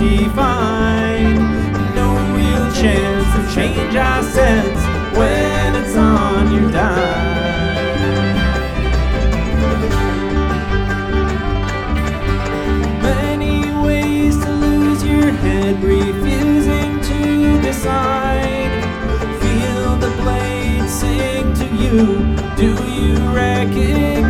be fine. No real chance of change I sense when it's on your dime. Many ways to lose your head, refusing to decide. Feel the blade sing to you. Do you recognize?